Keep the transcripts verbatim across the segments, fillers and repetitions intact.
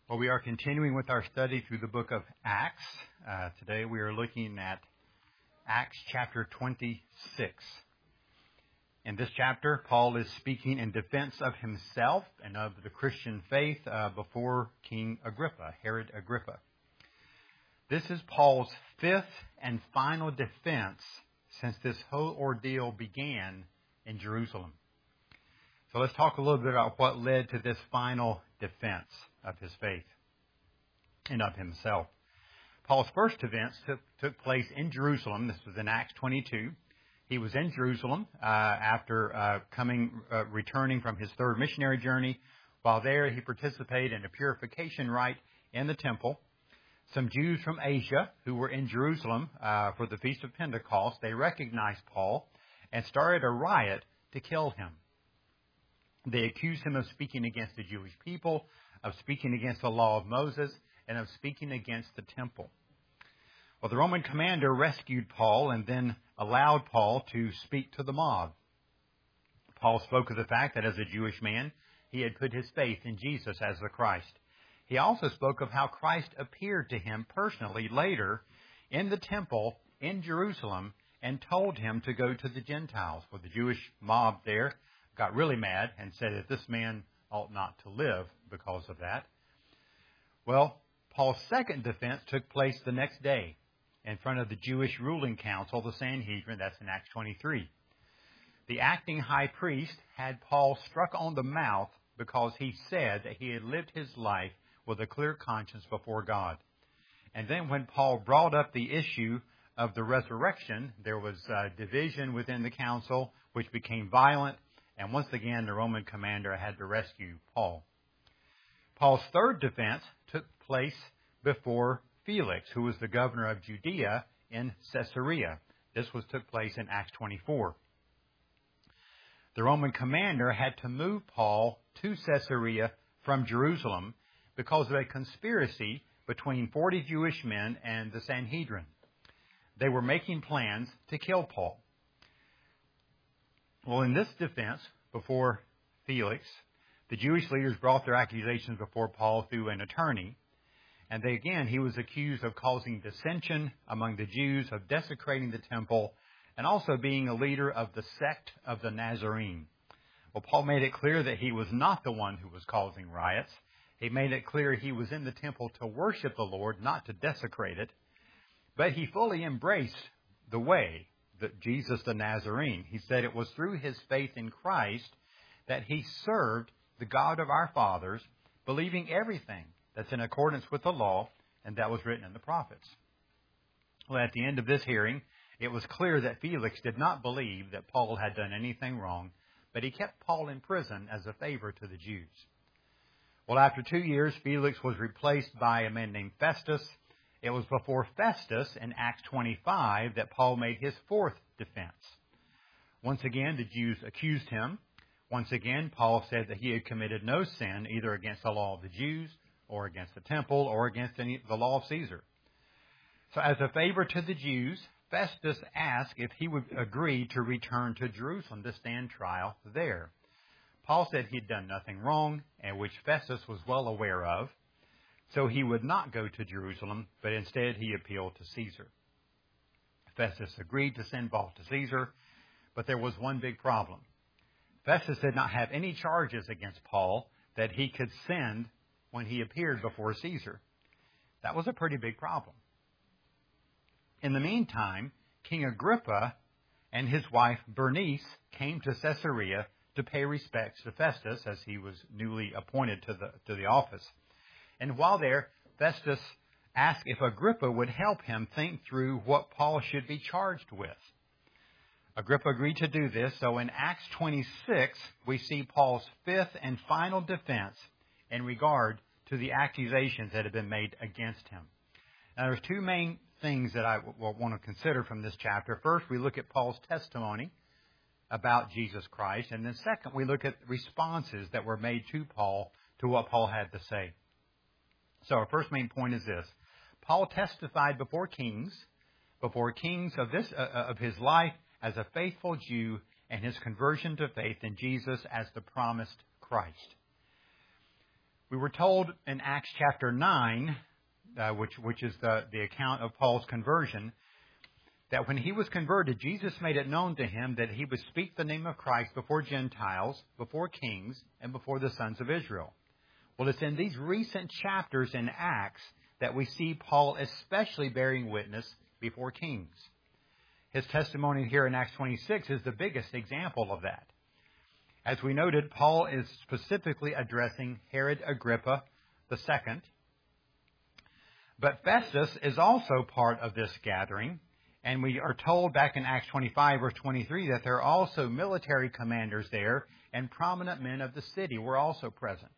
Well, we are continuing with our study through the book of Acts. Uh, today we are looking at Acts chapter twenty-six. In this chapter, Paul is speaking in defense of himself and of the Christian faith uh, before King Agrippa, Herod Agrippa. This is Paul's fifth and final defense since this whole ordeal began in Jerusalem. So let's talk a little bit about what led to this final defense of his faith and of himself. Paul's first events took, took place in Jerusalem. This was in Acts twenty-two. He was in Jerusalem uh, after uh, coming, uh, returning from his third missionary journey. While there, he participated in a purification rite in the temple. Some Jews from Asia who were in Jerusalem uh, for the Feast of Pentecost, they recognized Paul and started a riot to kill him. They accused him of speaking against the Jewish people, of speaking against the law of Moses, and of speaking against the temple. Well, the Roman commander rescued Paul and then allowed Paul to speak to the mob. Paul spoke of the fact that as a Jewish man, he had put his faith in Jesus as the Christ. He also spoke of how Christ appeared to him personally later in the temple in Jerusalem and told him to go to the Gentiles. Well, the Jewish mob there got really mad and said that this man ought not to live because of that. Well, Paul's second defense took place the next day in front of the Jewish ruling council, the Sanhedrin. That's in Acts twenty-three. The acting high priest had Paul struck on the mouth because he said that he had lived his life with a clear conscience before God. And then when Paul brought up the issue of the resurrection, there was uh, division within the council, which became violent. And once again, the Roman commander had to rescue Paul. Paul's third defense took place before Felix, who was the governor of Judea in Caesarea. This was took place in Acts twenty-four. The Roman commander had to move Paul to Caesarea from Jerusalem because of a conspiracy between forty Jewish men and the Sanhedrin. They were making plans to kill Paul. Well, in this defense before Felix, the Jewish leaders brought their accusations before Paul through an attorney. And they, again, he was accused of causing dissension among the Jews, of desecrating the temple, and also being a leader of the sect of the Nazarene. Well, Paul made it clear that he was not the one who was causing riots. He made it clear he was in the temple to worship the Lord, not to desecrate it. But he fully embraced the way that Jesus the Nazarene. He said it was through his faith in Christ that he served the God of our fathers, believing everything that's in accordance with the law and that was written in the prophets. Well, at the end of this hearing, it was clear that Felix did not believe that Paul had done anything wrong, but he kept Paul in prison as a favor to the Jews. Well, after two years, Felix was replaced by a man named Festus. It was before Festus in Acts twenty-five that Paul made his fourth defense. Once again, the Jews accused him. Once again, Paul said that he had committed no sin either against the law of the Jews or against the temple or against any, the law of Caesar. So as a favor to the Jews, Festus asked if he would agree to return to Jerusalem to stand trial there. Paul said he'd done nothing wrong, and which Festus was well aware of. So he would not go to Jerusalem, but instead he appealed to Caesar. Festus agreed to send Paul to Caesar, but there was one big problem. Festus did not have any charges against Paul that he could send when he appeared before Caesar. That was a pretty big problem. In the meantime, King Agrippa and his wife Bernice came to Caesarea to pay respects to Festus as he was newly appointed to the, to the office. And while there, Festus asked if Agrippa would help him think through what Paul should be charged with. Agrippa agreed to do this, so in Acts twenty-six, we see Paul's fifth and final defense in regard to the accusations that had been made against him. Now, there's two main things that I w- w- want to consider from this chapter. First, we look at Paul's testimony about Jesus Christ, and then second, we look at responses that were made to Paul to what Paul had to say. So our first main point is this. Paul testified before kings, before kings of this uh, of his life as a faithful Jew and his conversion to faith in Jesus as the promised Christ. We were told in Acts chapter nine, uh, which, which is the, the account of Paul's conversion, that when he was converted, Jesus made it known to him that he would speak the name of Christ before Gentiles, before kings, and before the sons of Israel. Well, it's in these recent chapters in Acts that we see Paul especially bearing witness before kings. His testimony here in Acts twenty-six is the biggest example of that. As we noted, Paul is specifically addressing Herod Agrippa the Second. But Festus is also part of this gathering. And we are told back in Acts twenty-five, verse twenty-three, that there are also military commanders there, and prominent men of the city were also present.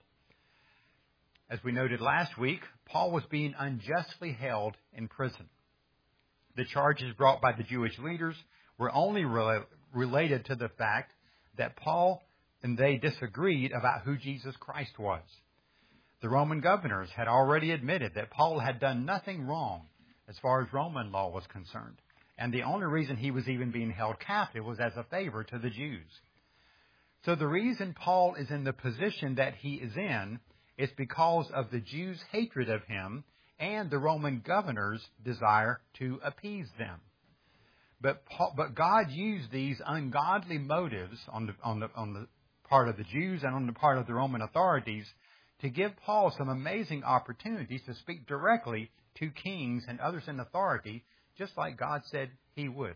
As we noted last week, Paul was being unjustly held in prison. The charges brought by the Jewish leaders were only re- related to the fact that Paul and they disagreed about who Jesus Christ was. The Roman governors had already admitted that Paul had done nothing wrong as far as Roman law was concerned. And the only reason he was even being held captive was as a favor to the Jews. So the reason Paul is in the position that he is in is because of the Jews' hatred of him and the Roman governors' desire to appease them. But Paul, but God used these ungodly motives on the, on the, on the part of the Jews and on the part of the Roman authorities to give Paul some amazing opportunities to speak directly to kings and others in authority, just like God said he would.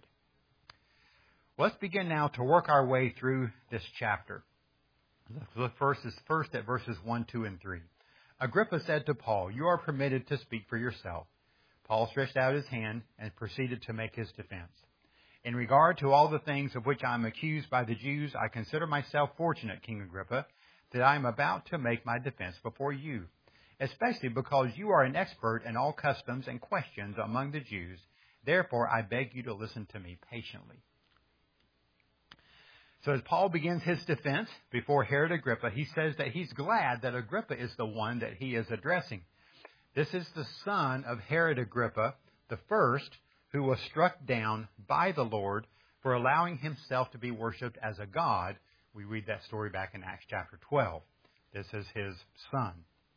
Let's begin now to work our way through this chapter. Let's look first, first at verses one, two, and three. Agrippa said to Paul, "You are permitted to speak for yourself." Paul stretched out his hand and proceeded to make his defense. "In regard to all the things of which I am accused by the Jews, I consider myself fortunate, King Agrippa, that I am about to make my defense before you, especially because you are an expert in all customs and questions among the Jews. Therefore, I beg you to listen to me patiently." So as Paul begins his defense before Herod Agrippa, he says that he's glad that Agrippa is the one that he is addressing. This is the son of Herod Agrippa, the first, who was struck down by the Lord for allowing himself to be worshipped as a god. We read that story back in Acts chapter twelve. This is his son.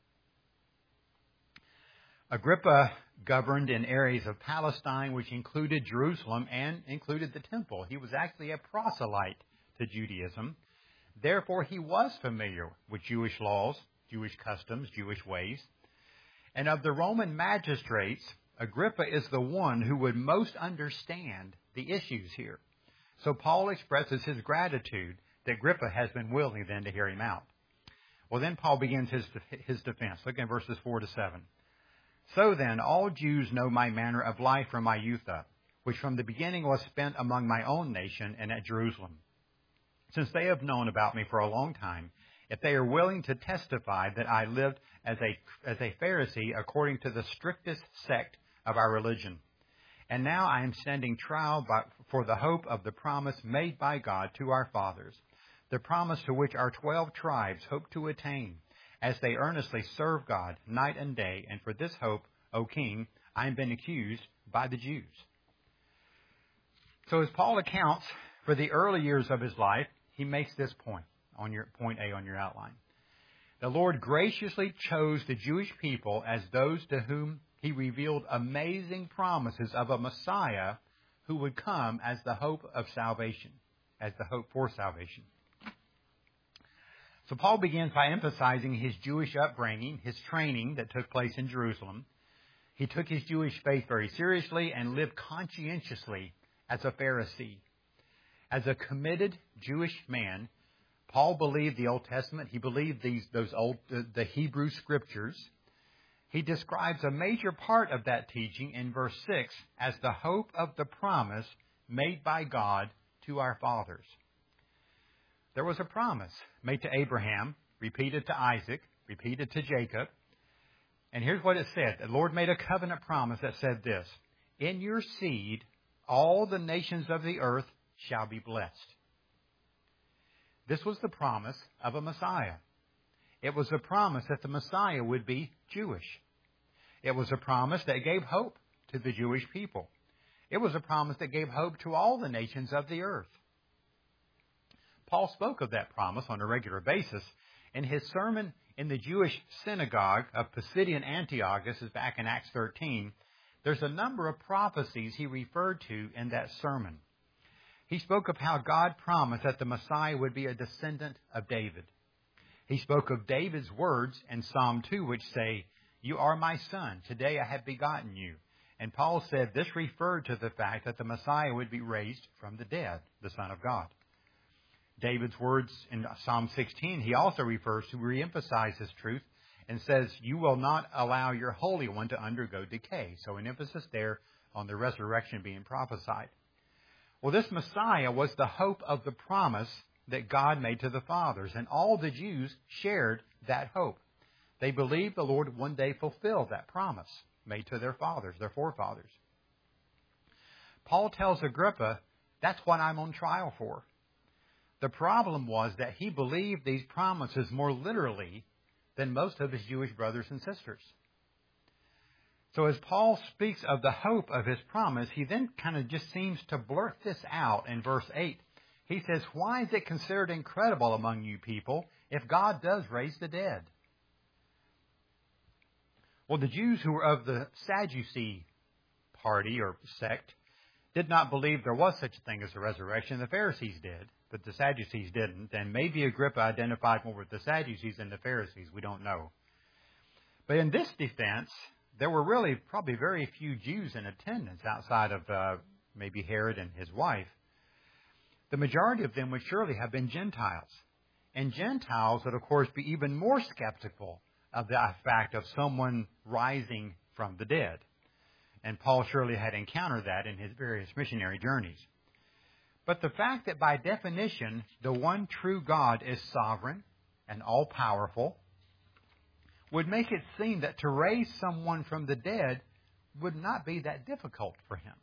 Agrippa governed in areas of Palestine, which included Jerusalem and included the temple. He was actually a proselyte to Judaism. Therefore, he was familiar with Jewish laws, Jewish customs, Jewish ways. And of the Roman magistrates, Agrippa is the one who would most understand the issues here. So Paul expresses his gratitude that Agrippa has been willing then to hear him out. Well, then Paul begins his, his defense. Look at verses four to seven. "So then, all Jews know my manner of life from my youth up, which from the beginning was spent among my own nation and at Jerusalem. Since they have known about me for a long time, if they are willing to testify that I lived as a, as a Pharisee according to the strictest sect of our religion. And now I am standing trial by, for the hope of the promise made by God to our fathers, the promise to which our twelve tribes hope to attain, as they earnestly serve God night and day. And for this hope, O King, I am been accused by the Jews." So as Paul accounts for the early years of his life, he makes this point on your point A on your outline. The Lord graciously chose the Jewish people as those to whom he revealed amazing promises of a Messiah who would come as the hope of salvation, as the hope for salvation. So Paul begins by emphasizing his Jewish upbringing, his training that took place in Jerusalem. He took his Jewish faith very seriously and lived conscientiously as a Pharisee. As a committed Jewish man, Paul believed the Old Testament. He believed these those old the, the Hebrew Scriptures. He describes a major part of that teaching in verse six as the hope of the promise made by God to our fathers. There was a promise made to Abraham, repeated to Isaac, repeated to Jacob. And here's what it said. The Lord made a covenant promise that said this: "In your seed, all the nations of the earth shall be blessed." This was the promise of a Messiah. It was a promise that the Messiah would be Jewish. It was a promise that gave hope to the Jewish people. It was a promise that gave hope to all the nations of the earth. Paul spoke of that promise on a regular basis, In his sermon in the Jewish synagogue of Pisidian Antioch, this is back in Acts thirteen, there's a number of prophecies he referred to in that sermon. He spoke of how God promised that the Messiah would be a descendant of David. He spoke of David's words in Psalm two, which say, "You are my son. Today I have begotten you." And Paul said this referred to the fact that the Messiah would be raised from the dead, the Son of God. David's words in Psalm sixteen, he also refers to reemphasize this truth and says, "You will not allow your Holy One to undergo decay." So an emphasis there on the resurrection being prophesied. Well, this Messiah was the hope of the promise that God made to the fathers, and all the Jews shared that hope. They believed the Lord would one day fulfill that promise made to their fathers, their forefathers. Paul tells Agrippa, that's what I'm on trial for. The problem was that he believed these promises more literally than most of his Jewish brothers and sisters. So as Paul speaks of the hope of his promise, he then kind of just seems to blurt this out in verse eight. He says, "Why is it considered incredible among you people if God does raise the dead?" Well, the Jews who were of the Sadducee party or sect did not believe there was such a thing as a resurrection. The Pharisees did, but the Sadducees didn't. And maybe Agrippa identified more with the Sadducees than the Pharisees. We don't know. But in this defense, there were really probably very few Jews in attendance outside of uh, maybe Herod and his wife. The majority of them would surely have been Gentiles. And Gentiles would, of course, be even more skeptical of the fact of someone rising from the dead. And Paul surely had encountered that in his various missionary journeys. But the fact that by definition, the one true God is sovereign and all-powerful would make it seem that to raise someone from the dead would not be that difficult for him.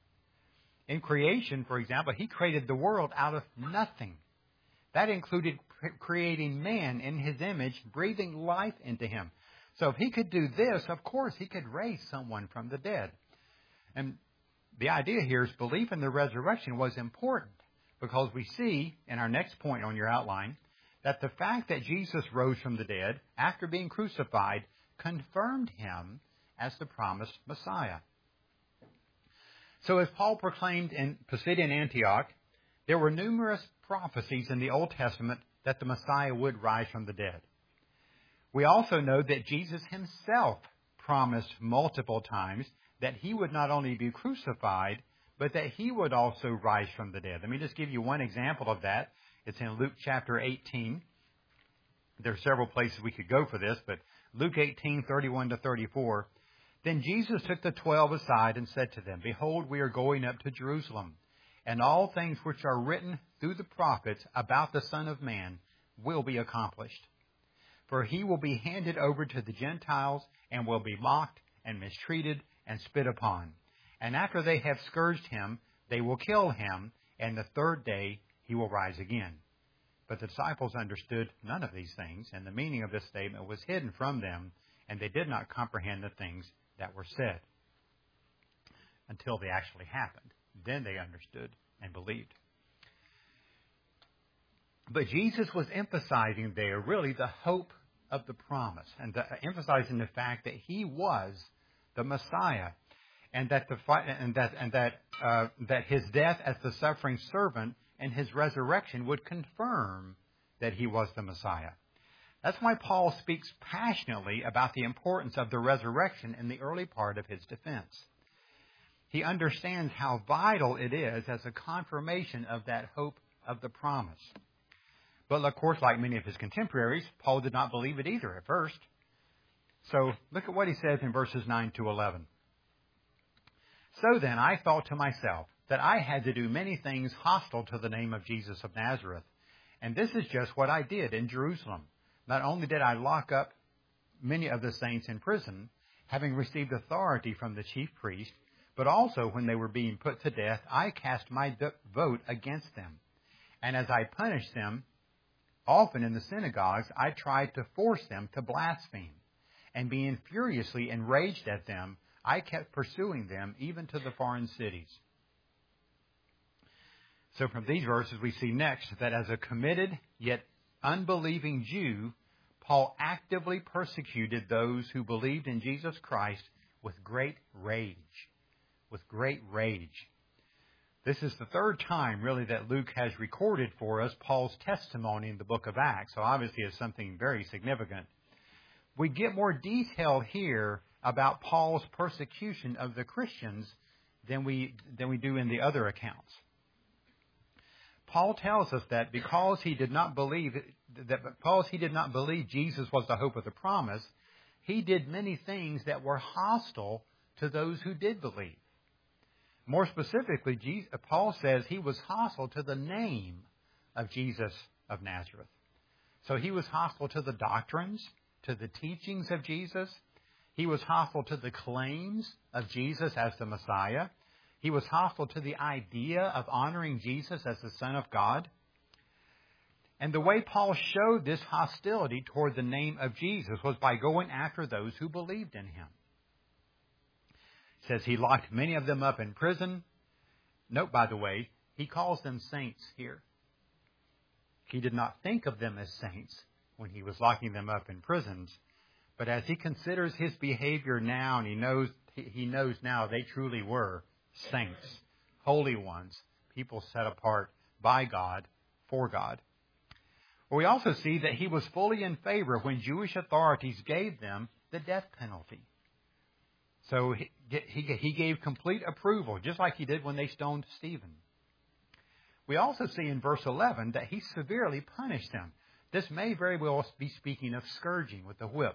In creation, for example, he created the world out of nothing. That included creating man in his image, breathing life into him. So if he could do this, of course, he could raise someone from the dead. And the idea here is belief in the resurrection was important because we see in our next point on your outline that the fact that Jesus rose from the dead after being crucified confirmed him as the promised Messiah. So as Paul proclaimed in Pisidian Antioch, there were numerous prophecies in the Old Testament that the Messiah would rise from the dead. We also know that Jesus himself promised multiple times that he would not only be crucified, but that he would also rise from the dead. Let me just give you one example of that. It's in Luke chapter eighteen. There are several places we could go for this, but Luke eighteen, thirty-one to thirty-four. Then Jesus took the twelve aside and said to them, "Behold, we are going up to Jerusalem, and all things which are written through the prophets about the Son of Man will be accomplished. For he will be handed over to the Gentiles and will be mocked and mistreated and spit upon. And after they have scourged him, they will kill him, and the third day he will rise again." But the disciples understood none of these things, and the meaning of this statement was hidden from them, and they did not comprehend the things that were said until they actually happened. Then they understood and believed. But Jesus was emphasizing there really the hope of the promise, and the, emphasizing the fact that he was the Messiah, and that the and that and that uh, that his death as the suffering servant and his resurrection would confirm that he was the Messiah. That's why Paul speaks passionately about the importance of the resurrection in the early part of his defense. He understands how vital it is as a confirmation of that hope of the promise. But of course, like many of his contemporaries, Paul did not believe it either at first. So look at what he says in verses nine to eleven. "So then I thought to myself that I had to do many things hostile to the name of Jesus of Nazareth. And this is just what I did in Jerusalem. Not only did I lock up many of the saints in prison, having received authority from the chief priest, but also when they were being put to death, I cast my vote against them. And as I punished them, often in the synagogues, I tried to force them to blaspheme. And being furiously enraged at them, I kept pursuing them even to the foreign cities." So from these verses, we see next that as a committed yet unbelieving Jew, Paul actively persecuted those who believed in Jesus Christ with great rage. With great rage. This is the third time, really, that Luke has recorded for us Paul's testimony in the book of Acts. So obviously it's something very significant. We get more detail here about Paul's persecution of the Christians than we, than we do in the other accounts. Paul tells us that because he did not believe that because he did not believe Jesus was the hope of the promise, he did many things that were hostile to those who did believe. More specifically, Jesus, Paul says he was hostile to the name of Jesus of Nazareth. So he was hostile to the doctrines, to the teachings of Jesus. He was hostile to the claims of Jesus as the Messiah. He was hostile to the idea of honoring Jesus as the Son of God. And the way Paul showed this hostility toward the name of Jesus was by going after those who believed in him. It says he locked many of them up in prison. Note, by the way, he calls them saints here. He did not think of them as saints when he was locking them up in prisons. But as he considers his behavior now, and he knows, he knows now they truly were saints, holy ones, people set apart by God, for God. Well, we also see that he was fully in favor when Jewish authorities gave them the death penalty. So he, he, he gave complete approval, just like he did when they stoned Stephen. We also see in verse eleven that he severely punished them. This may very well be speaking of scourging with the whip.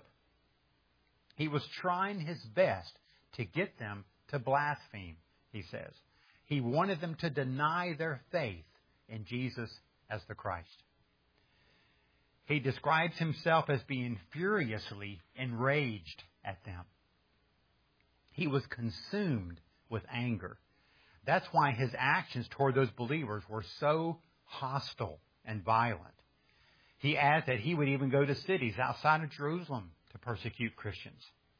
He was trying his best to get them to blaspheme, he says. He wanted them to deny their faith in Jesus as the Christ. He describes himself as being furiously enraged at them. He was consumed with anger. That's why his actions toward those believers were so hostile and violent. He adds that he would even go to cities outside of Jerusalem to persecute Christians.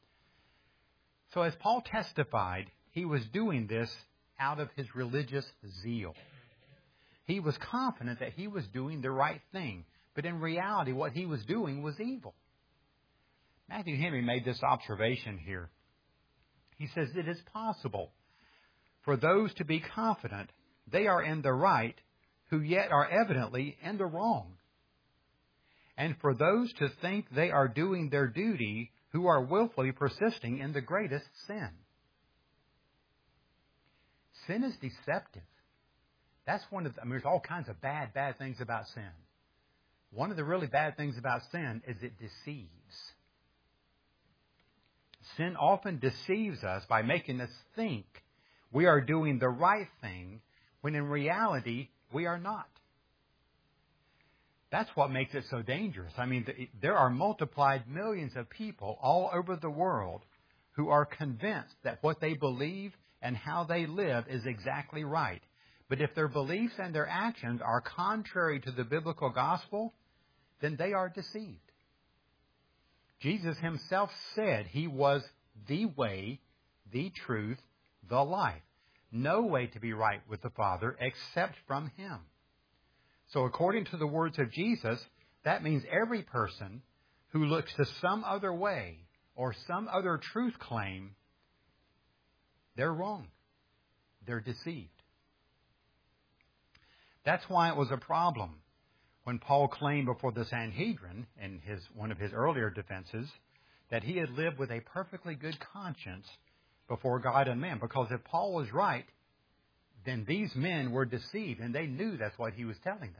So as Paul testified, he was doing this out of his religious zeal. He was confident that he was doing the right thing, but in reality what he was doing was evil. Matthew Henry made this observation here. He says it is possible for those to be confident they are in the right who yet are evidently in the wrong, and for those to think they are doing their duty who are willfully persisting in the greatest sin. Sin is deceptive. That's one of the, I mean, there's all kinds of bad, bad things about sin. One of the really bad things about sin is it deceives. Sin often deceives us by making us think we are doing the right thing when in reality we are not. That's what makes it so dangerous. I mean, there are multiplied millions of people all over the world who are convinced that what they believe and how they live is exactly right. But if their beliefs and their actions are contrary to the biblical gospel, then they are deceived. Jesus himself said he was the way, the truth, the life. No way to be right with the Father except from him. So according to the words of Jesus, that means every person who looks to some other way or some other truth claim, they're wrong. They're deceived. That's why it was a problem when Paul claimed before the Sanhedrin in his one of his earlier defenses that he had lived with a perfectly good conscience before God and man. Because if Paul was right, then these men were deceived, and they knew that's what he was telling them.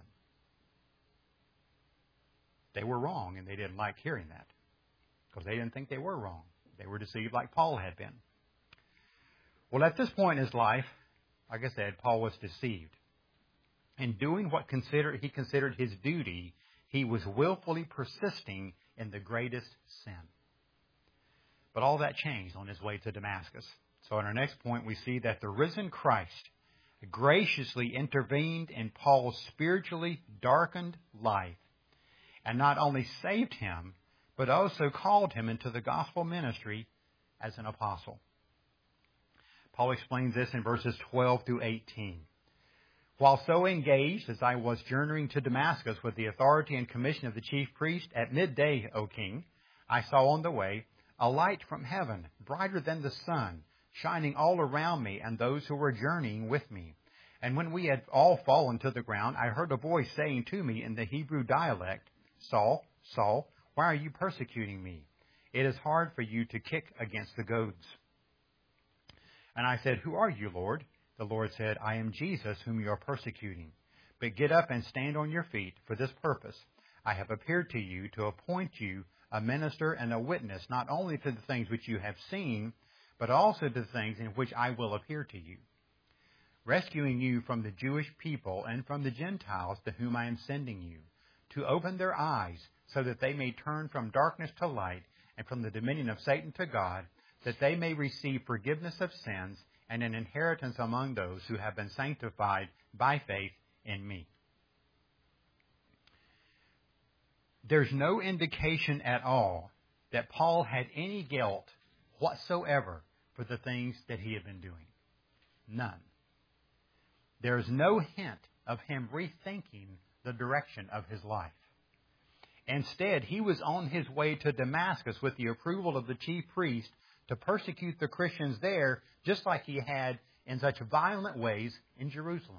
They were wrong, and they didn't like hearing that because they didn't think they were wrong. They were deceived like Paul had been. Well, at this point in his life, like I said, Paul was deceived. In doing what considered, he considered his duty, he was willfully persisting in the greatest sin. But all that changed on his way to Damascus. So in our next point, we see that the risen Christ graciously intervened in Paul's spiritually darkened life and not only saved him, but also called him into the gospel ministry as an apostle. Paul explains this in verses twelve through eighteen. While so engaged as I was journeying to Damascus with the authority and commission of the chief priest, at midday, O king, I saw on the way a light from heaven, brighter than the sun, shining all around me and those who were journeying with me. And when we had all fallen to the ground, I heard a voice saying to me in the Hebrew dialect, Saul, Saul, why are you persecuting me? It is hard for you to kick against the goads. And I said, Who are you, Lord? The Lord said, I am Jesus, whom you are persecuting. But get up and stand on your feet. For this purpose I have appeared to you, to appoint you a minister and a witness, not only to the things which you have seen, but also to the things in which I will appear to you, rescuing you from the Jewish people and from the Gentiles to whom I am sending you, to open their eyes so that they may turn from darkness to light and from the dominion of Satan to God, that they may receive forgiveness of sins and an inheritance among those who have been sanctified by faith in me. There's no indication at all that Paul had any guilt whatsoever for the things that he had been doing. None. There's no hint of him rethinking the direction of his life. Instead, he was on his way to Damascus with the approval of the chief priest to persecute the Christians there, just like he had in such violent ways in Jerusalem.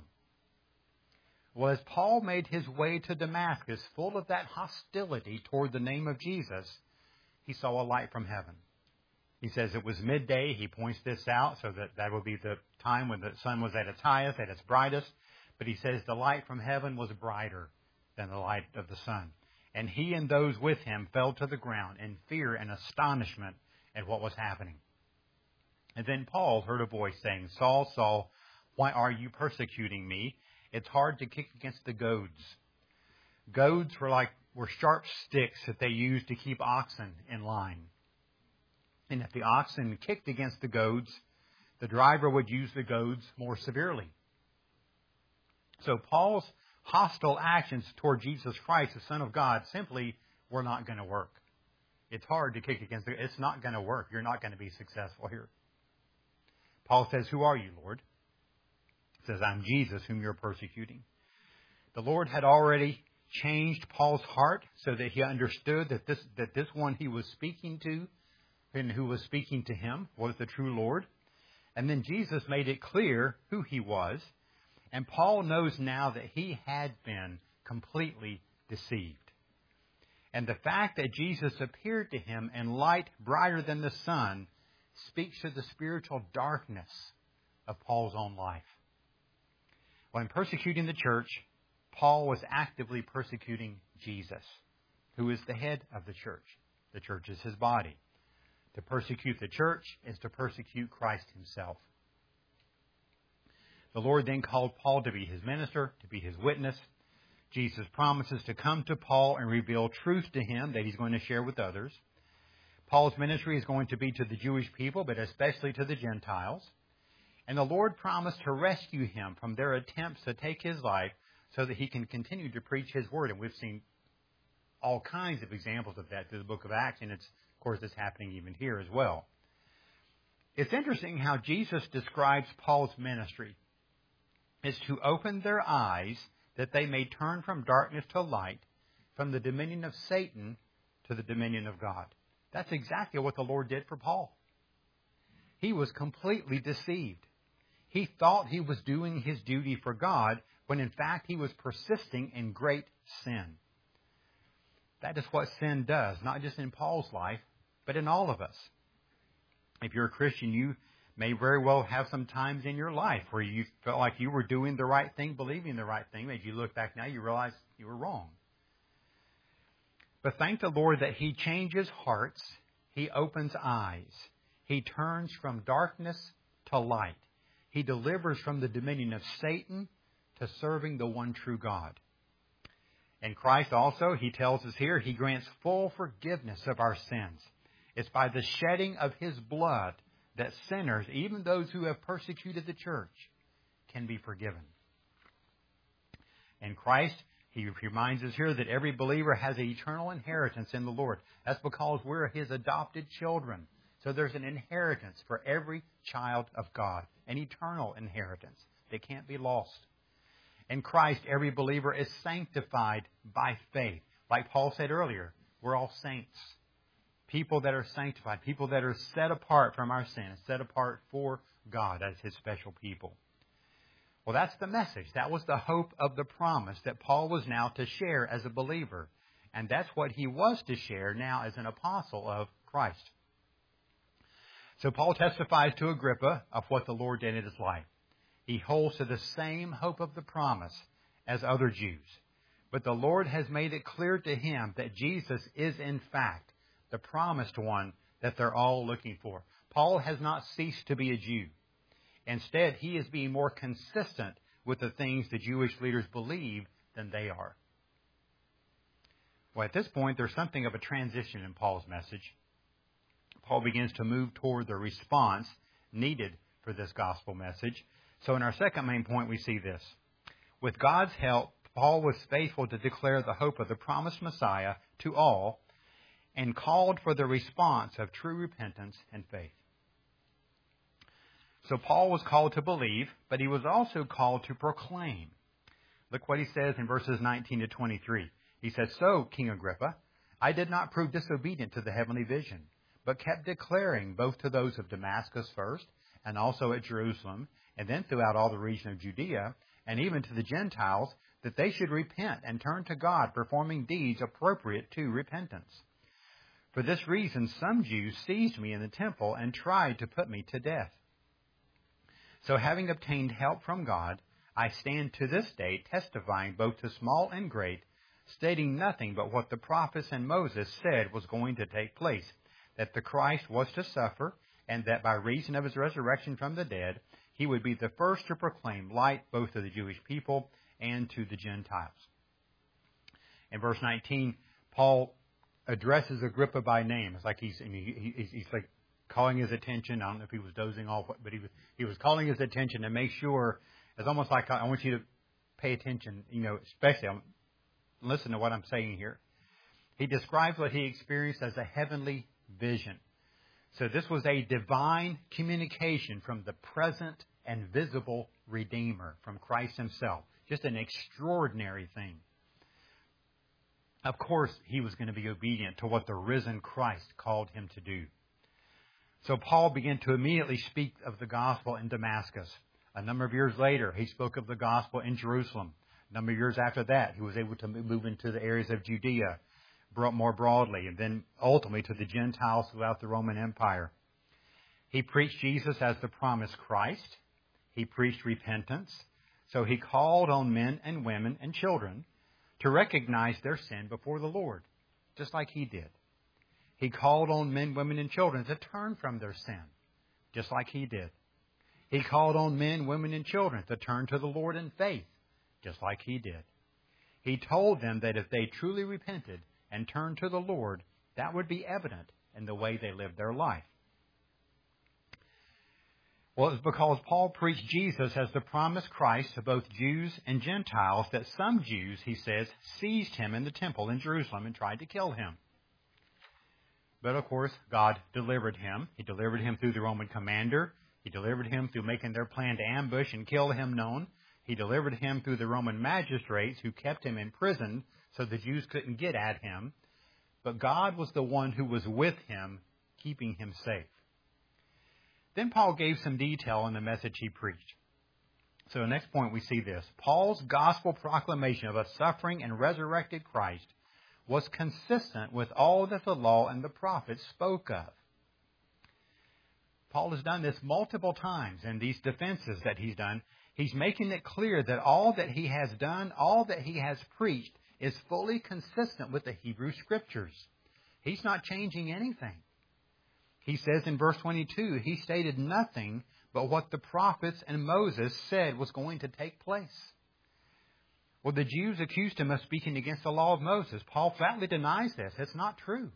Well, as Paul made his way to Damascus, full of that hostility toward the name of Jesus, he saw a light from heaven. He says it was midday. He points this out so that that would be the time when the sun was at its highest, at its brightest. But he says the light from heaven was brighter than the light of the sun. And he and those with him fell to the ground in fear and astonishment at what was happening. And then Paul heard a voice saying, Saul, Saul, why are you persecuting me? It's hard to kick against the goads. Goads were like were sharp sticks that they used to keep oxen in line. And if the oxen kicked against the goads, the driver would use the goads more severely. So Paul's hostile actions toward Jesus Christ, the Son of God, simply were not going to work. It's hard to kick against it. It's not going to work. You're not going to be successful here. Paul says, Who are you, Lord? He says, I'm Jesus, whom you're persecuting. The Lord had already changed Paul's heart so that he understood that this, that this one he was speaking to and who was speaking to him was the true Lord. And then Jesus made it clear who he was. And Paul knows now that he had been completely deceived. And the fact that Jesus appeared to him in light brighter than the sun speaks to the spiritual darkness of Paul's own life. When persecuting the church, Paul was actively persecuting Jesus, who is the head of the church. The church is his body. To persecute the church is to persecute Christ himself. The Lord then called Paul to be his minister, to be his witness. Jesus promises to come to Paul and reveal truth to him that he's going to share with others. Paul's ministry is going to be to the Jewish people, but especially to the Gentiles. And the Lord promised to rescue him from their attempts to take his life so that he can continue to preach his word. And we've seen all kinds of examples of that through the book of Acts, and it's, of course, it's happening even here as well. It's interesting how Jesus describes Paul's ministry is to open their eyes that they may turn from darkness to light, from the dominion of Satan to the dominion of God. That's exactly what the Lord did for Paul. He was completely deceived. He thought he was doing his duty for God, when in fact he was persisting in great sin. That is what sin does, not just in Paul's life, but in all of us. If you're a Christian, you may very well have some times in your life where you felt like you were doing the right thing, believing the right thing. As you look back now, you realize you were wrong. But thank the Lord that he changes hearts. He opens eyes. He turns from darkness to light. He delivers from the dominion of Satan to serving the one true God. And Christ also, he tells us here, he grants full forgiveness of our sins. It's by the shedding of his blood that sinners, even those who have persecuted the church, can be forgiven. And Christ, he reminds us here that every believer has an eternal inheritance in the Lord. That's because we're his adopted children. So there's an inheritance for every child of God, an eternal inheritance that can't be lost. In Christ, every believer is sanctified by faith. Like Paul said earlier, we're all saints. People that are sanctified, people that are set apart from our sin, set apart for God as His special people. Well, that's the message. That was the hope of the promise that Paul was now to share as a believer. And that's what he was to share now as an apostle of Christ. So Paul testifies to Agrippa of what the Lord did in his life. He holds to the same hope of the promise as other Jews. But the Lord has made it clear to him that Jesus is in fact the promised one that they're all looking for. Paul has not ceased to be a Jew. Instead, he is being more consistent with the things the Jewish leaders believe than they are. Well, at this point, there's something of a transition in Paul's message. Paul begins to move toward the response needed for this gospel message. So in our second main point, we see this. With God's help, Paul was faithful to declare the hope of the promised Messiah to all and called for the response of true repentance and faith. So Paul was called to believe, but he was also called to proclaim. Look what he says in verses nineteen to twenty-three. He says, "So, King Agrippa, I did not prove disobedient to the heavenly vision, but kept declaring both to those of Damascus first, and also at Jerusalem, and then throughout all the region of Judea, and even to the Gentiles, that they should repent and turn to God, performing deeds appropriate to repentance. For this reason, some Jews seized me in the temple and tried to put me to death. So having obtained help from God, I stand to this day testifying both to small and great, stating nothing but what the prophets and Moses said was going to take place, that the Christ was to suffer, and that by reason of his resurrection from the dead, he would be the first to proclaim light both to the Jewish people and to the Gentiles." In verse nineteen, Paul addresses Agrippa by name. It's like he's, he, he's, he's like calling his attention. I don't know if he was dozing off, but he was, he was calling his attention to make sure. It's almost like I want you to pay attention, you know, especially listen to what I'm saying here. He describes what he experienced as a heavenly vision. So this was a divine communication from the present and visible Redeemer, from Christ himself. Just an extraordinary thing. Of course, he was going to be obedient to what the risen Christ called him to do. So Paul began to immediately speak of the gospel in Damascus. A number of years later, he spoke of the gospel in Jerusalem. A number of years after that, he was able to move into the areas of Judea more broadly, and then ultimately to the Gentiles throughout the Roman Empire. He preached Jesus as the promised Christ. He preached repentance. So he called on men and women and children to recognize their sin before the Lord, just like he did. He called on men, women, and children to turn from their sin, just like he did. He called on men, women, and children to turn to the Lord in faith, just like he did. He told them that if they truly repented and turned to the Lord, that would be evident in the way they lived their life. Well, it's because Paul preached Jesus as the promised Christ to both Jews and Gentiles that some Jews, he says, seized him in the temple in Jerusalem and tried to kill him. But, of course, God delivered him. He delivered him through the Roman commander. He delivered him through making their plan to ambush and kill him known. He delivered him through the Roman magistrates who kept him in prison so the Jews couldn't get at him. But God was the one who was with him, keeping him safe. Then Paul gave some detail on the message he preached. So the next point we see this. Paul's gospel proclamation of a suffering and resurrected Christ was consistent with all that the law and the prophets spoke of. Paul has done this multiple times in these defenses that he's done. He's making it clear that all that he has done, all that he has preached, is fully consistent with the Hebrew Scriptures. He's not changing anything. He says in verse twenty-two, he stated nothing but what the prophets and Moses said was going to take place. Well, the Jews accused him of speaking against the law of Moses. Paul flatly denies this. It's not true.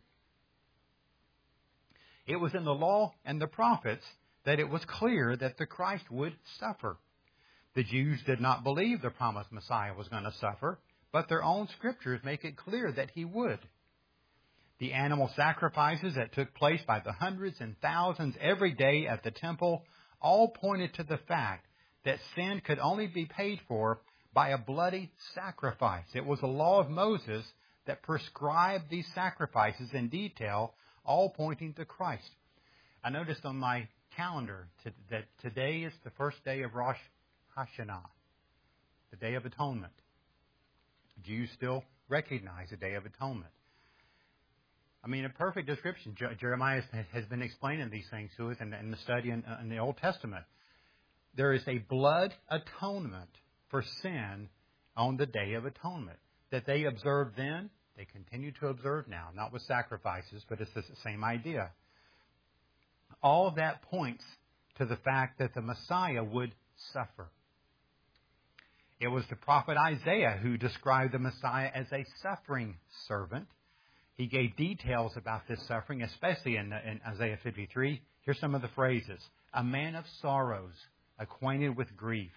It was in the law and the prophets that it was clear that the Christ would suffer. The Jews did not believe the promised Messiah was going to suffer, but their own Scriptures make it clear that he would. The animal sacrifices that took place by the hundreds and thousands every day at the temple all pointed to the fact that sin could only be paid for by a bloody sacrifice. It was the law of Moses that prescribed these sacrifices in detail, all pointing to Christ. I noticed on my calendar to, that today is the first day of Rosh Hashanah, the Day of Atonement. Jews still recognize the Day of Atonement. I mean, a perfect description. Je- Jeremiah has been explaining these things to us in, in the study in, in the Old Testament. There is a blood atonement for sin on the Day of Atonement that they observed then, they continue to observe now, not with sacrifices, but it's the same idea. All of that points to the fact that the Messiah would suffer. It was the prophet Isaiah who described the Messiah as a suffering servant. He gave details about this suffering, especially in, in Isaiah fifty-three. Here's some of the phrases. A man of sorrows, acquainted with grief.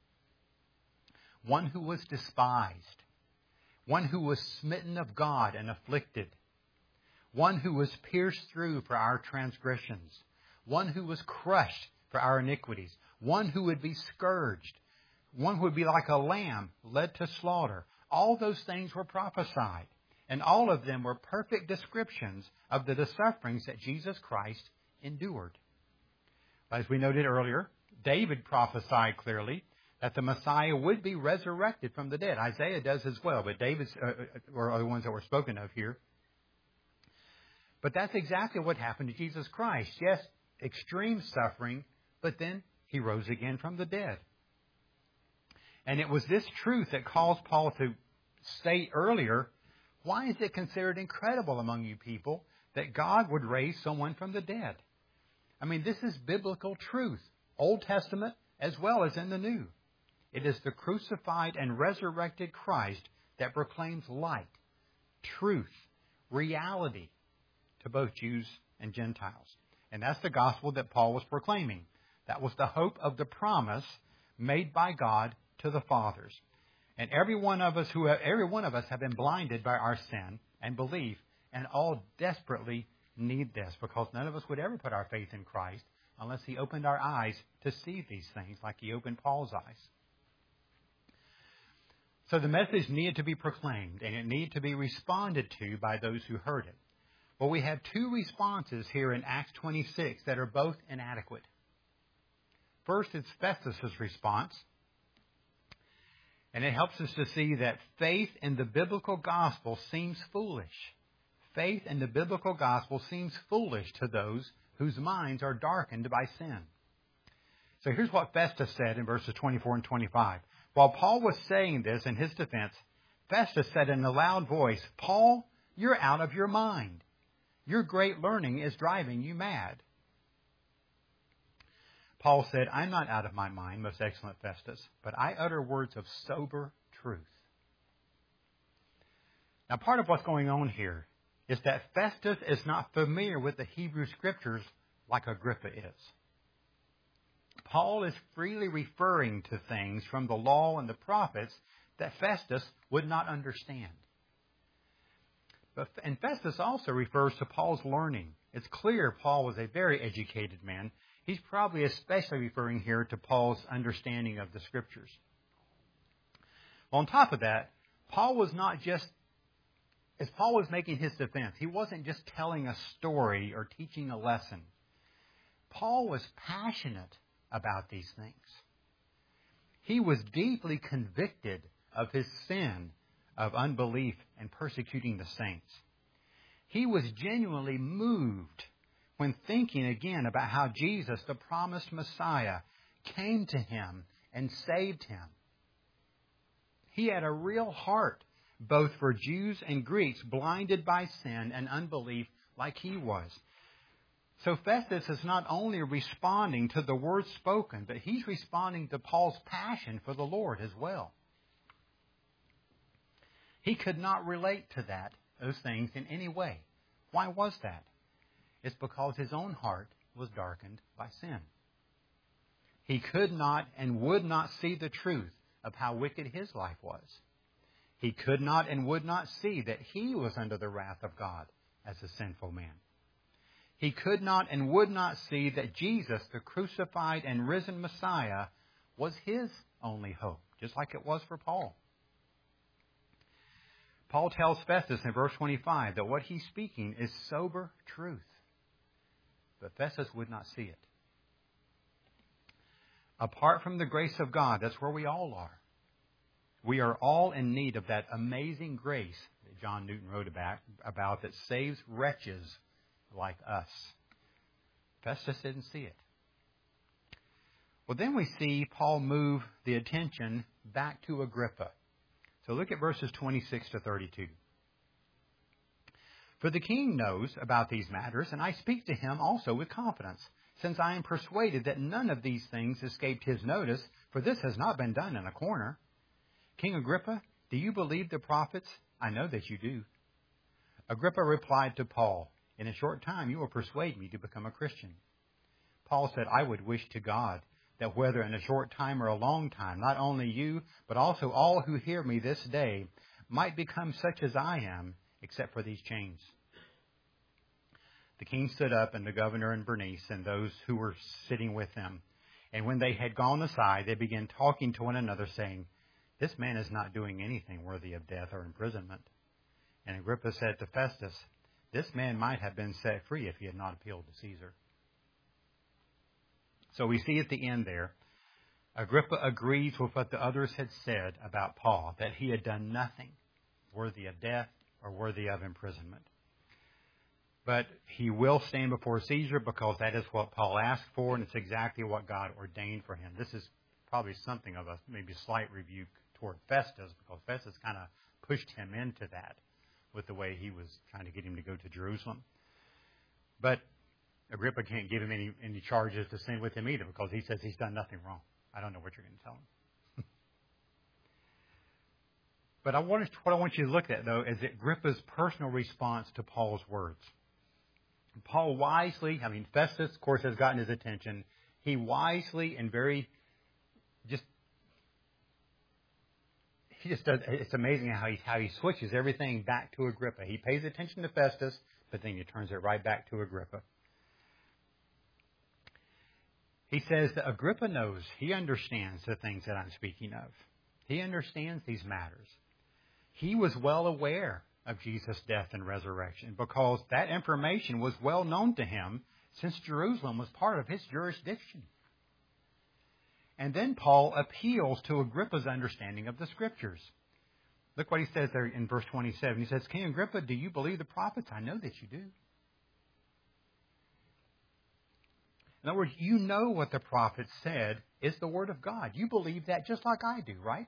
One who was despised. One who was smitten of God and afflicted. One who was pierced through for our transgressions. One who was crushed for our iniquities. One who would be scourged. One who would be like a lamb led to slaughter. All those things were prophesied. And all of them were perfect descriptions of the sufferings that Jesus Christ endured. As we noted earlier, David prophesied clearly that the Messiah would be resurrected from the dead. Isaiah does as well, but David's uh, are the ones that were spoken of here. But that's exactly what happened to Jesus Christ. Yes, extreme suffering, but then He rose again from the dead. And it was this truth that caused Paul to state earlier, why is it considered incredible among you people that God would raise someone from the dead? I mean, this is biblical truth, Old Testament as well as in the New. It is the crucified and resurrected Christ that proclaims light, truth, reality to both Jews and Gentiles. And that's the gospel that Paul was proclaiming. That was the hope of the promise made by God to the fathers. And every one of us who have, every one of us have been blinded by our sin and belief, and all desperately need this, because none of us would ever put our faith in Christ unless He opened our eyes to see these things like He opened Paul's eyes. So the message needed to be proclaimed, and it needed to be responded to by those who heard it. Well, we have two responses here in Acts twenty-six that are both inadequate. First, it's Festus' response. And it helps us to see that faith in the biblical gospel seems foolish. Faith in the biblical gospel seems foolish to those whose minds are darkened by sin. So here's what Festus said in verses twenty-four and twenty-five. While Paul was saying this in his defense, Festus said in a loud voice, Paul, you're out of your mind. Your great learning is driving you mad. Paul said, I'm not out of my mind, most excellent Festus, but I utter words of sober truth. Now, part of what's going on here is that Festus is not familiar with the Hebrew Scriptures like Agrippa is. Paul is freely referring to things from the law and the prophets that Festus would not understand. But, and Festus also refers to Paul's learning. It's clear Paul was a very educated man. He's probably especially referring here to Paul's understanding of the Scriptures. Well, on top of that, Paul was not just, as Paul was making his defense, he wasn't just telling a story or teaching a lesson. Paul was passionate about these things. He was deeply convicted of his sin of unbelief and persecuting the saints. He was genuinely moved when thinking again about how Jesus, the promised Messiah, came to him and saved him. He had a real heart, both for Jews and Greeks, blinded by sin and unbelief like he was. So Festus is not only responding to the words spoken, but he's responding to Paul's passion for the Lord as well. He could not relate to that, those things in any way. Why was that? It's because his own heart was darkened by sin. He could not and would not see the truth of how wicked his life was. He could not and would not see that he was under the wrath of God as a sinful man. He could not and would not see that Jesus, the crucified and risen Messiah, was his only hope just like it was for Paul. Paul tells Festus in verse twenty-five that what he's speaking is sober truth. But Festus would not see it. Apart from the grace of God, that's where we all are. We are all in need of that amazing grace that John Newton wrote about, about that saves wretches like us. Festus didn't see it. Well, then we see Paul move the attention back to Agrippa. So look at verses twenty-six to thirty-two. For the king knows about these matters, and I speak to him also with confidence, since I am persuaded that none of these things escaped his notice, for this has not been done in a corner. King Agrippa, do you believe the prophets? I know that you do. Agrippa replied to Paul, in a short time you will persuade me to become a Christian. Paul said, I would wish to God that whether in a short time or a long time, not only you, but also all who hear me this day, might become such as I am, except for these chains. The king stood up, and the governor and Bernice and those who were sitting with them. And when they had gone aside, they began talking to one another, saying, This man is not doing anything worthy of death or imprisonment. And Agrippa said to Festus, This man might have been set free if he had not appealed to Caesar. So we see at the end there, Agrippa agrees with what the others had said about Paul, that he had done nothing worthy of death or worthy of imprisonment. But he will stand before Caesar because that is what Paul asked for, and it's exactly what God ordained for him. This is probably something of a maybe slight rebuke toward Festus, because Festus kind of pushed him into that with the way he was trying to get him to go to Jerusalem. But Agrippa can't give him any, any charges to send with him either, because he says he's done nothing wrong. I don't know what you're going to tell him. But I want to, what I want you to look at, though, is Agrippa's personal response to Paul's words. Paul wisely, I mean, Festus, of course, has gotten his attention. He wisely and very, just, he just does, it's amazing how he, how he switches everything back to Agrippa. He pays attention to Festus, but then he turns it right back to Agrippa. He says that Agrippa knows, he understands the things that I'm speaking of. He understands these matters. He was well aware of Jesus' death and resurrection because that information was well known to him since Jerusalem was part of his jurisdiction. And then Paul appeals to Agrippa's understanding of the Scriptures. Look what he says there in verse twenty-seven. He says, King Agrippa, do you believe the prophets? I know that you do. In other words, you know what the prophets said is the Word of God. You believe that just like I do, right?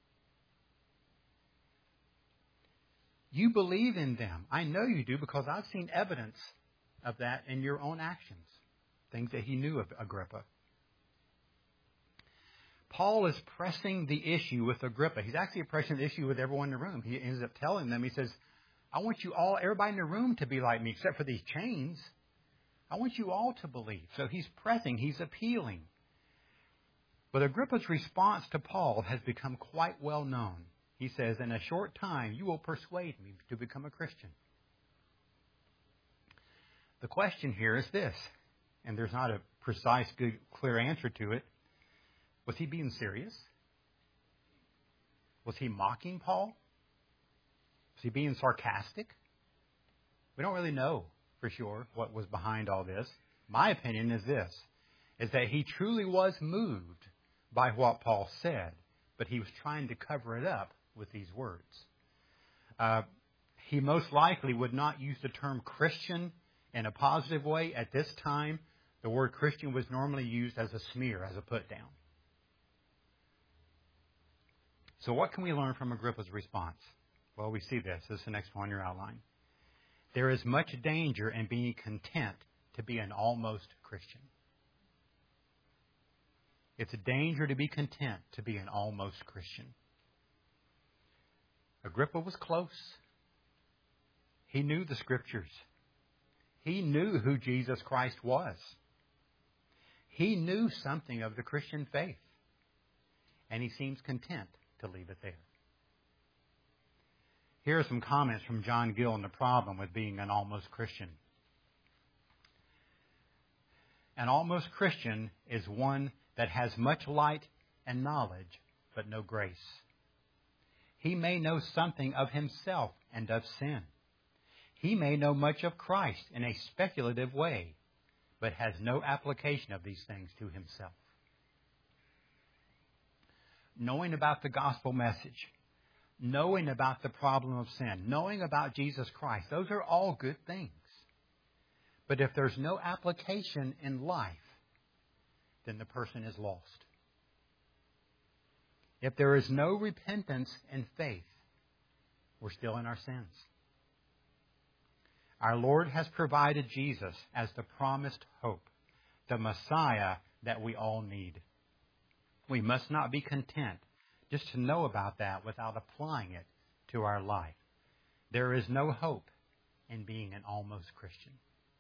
You believe in them. I know you do because I've seen evidence of that in your own actions. Things that he knew of Agrippa. Paul is pressing the issue with Agrippa. He's actually pressing the issue with everyone in the room. He ends up telling them, he says, I want you all, everybody in the room to be like me, except for these chains. I want you all to believe. So he's pressing, he's appealing. But Agrippa's response to Paul has become quite well known. He says, in a short time, you will persuade me to become a Christian. The question here is this, and there's not a precise, good, clear answer to it. Was he being serious? Was he mocking Paul? Was he being sarcastic? We don't really know for sure what was behind all this. My opinion is this, is that he truly was moved by what Paul said, but he was trying to cover it up with these words. Uh, he most likely would not use the term Christian in a positive way. At this time, the word Christian was normally used as a smear, as a put down. So what can we learn from Agrippa's response? Well, we see this. This is the next one in your outline. There is much danger in being content to be an almost Christian. It's a danger to be content to be an almost Christian. Agrippa was close. He knew the Scriptures. He knew who Jesus Christ was. He knew something of the Christian faith. And he seems content to leave it there. Here are some comments from John Gill on the problem with being an almost Christian. An almost Christian is one that has much light and knowledge, but no grace. He may know something of himself and of sin. He may know much of Christ in a speculative way, but has no application of these things to himself. Knowing about the gospel message, knowing about the problem of sin, knowing about Jesus Christ, those are all good things. But if there's no application in life, then the person is lost. If there is no repentance and faith, we're still in our sins. Our Lord has provided Jesus as the promised hope, the Messiah that we all need. We must not be content just to know about that without applying it to our life. There is no hope in being an almost Christian.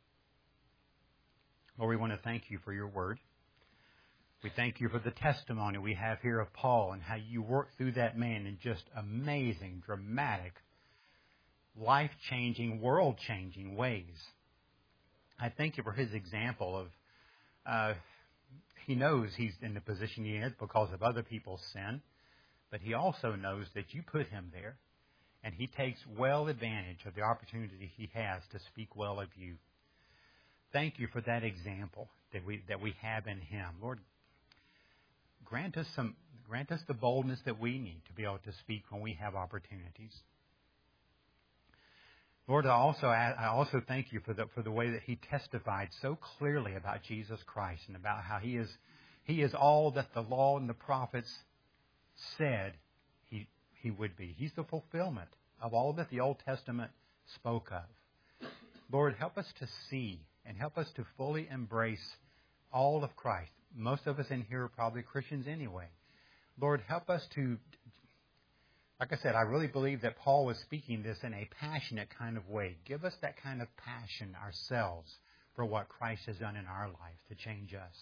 Lord, we want to thank you for your word. We thank you for the testimony we have here of Paul and how you worked through that man in just amazing, dramatic, life-changing, world-changing ways. I thank you for his example of, uh, he knows he's in the position he is because of other people's sin, but he also knows that you put him there, and he takes well advantage of the opportunity he has to speak well of you. Thank you for that example that we that we have in him. Lord, grant us some grant us the boldness that we need to be able to speak when we have opportunities. Lord, I also I also thank you for the for the way that he testified so clearly about Jesus Christ and about how he is he is all that the law and the prophets said he he would be. He's the fulfillment of all that the Old Testament spoke of. Lord, help us to see and help us to fully embrace all of Christ. Most of us in here are probably Christians anyway. Lord, help us to, like I said, I really believe that Paul was speaking this in a passionate kind of way. Give us that kind of passion ourselves for what Christ has done in our life to change us.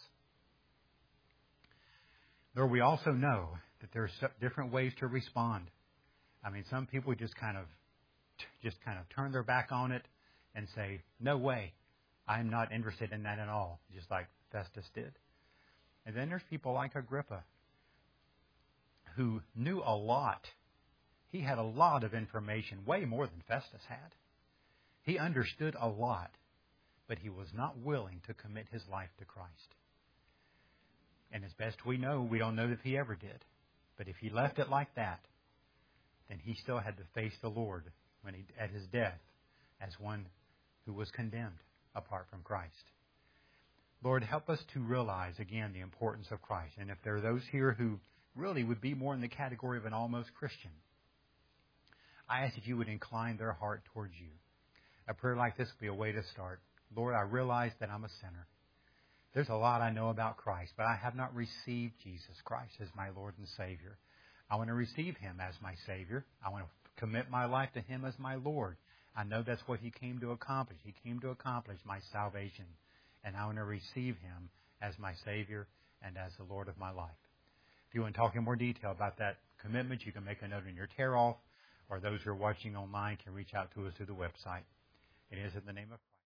Lord, we also know that there's different ways to respond. I mean, some people just kind of, just kind of turn their back on it and say, no way, I'm not interested in that at all, just like Festus did. And then there's people like Agrippa who knew a lot. He had a lot of information, way more than Festus had. He understood a lot, but he was not willing to commit his life to Christ. And as best we know, we don't know if he ever did. But if he left it like that, then he still had to face the Lord when he, at his death as one who was condemned apart from Christ. Lord, help us to realize, again, the importance of Christ. And if there are those here who really would be more in the category of an almost Christian, I ask that you would incline their heart towards you. A prayer like this would be a way to start. Lord, I realize that I'm a sinner. There's a lot I know about Christ, but I have not received Jesus Christ as my Lord and Savior. I want to receive him as my Savior. I want to commit my life to him as my Lord. I know that's what he came to accomplish. He came to accomplish my salvation. And I want to receive him as my Savior and as the Lord of my life. If you want to talk in more detail about that commitment, you can make a note in your tear-off, or those who are watching online can reach out to us through the website. It is in the name of Christ.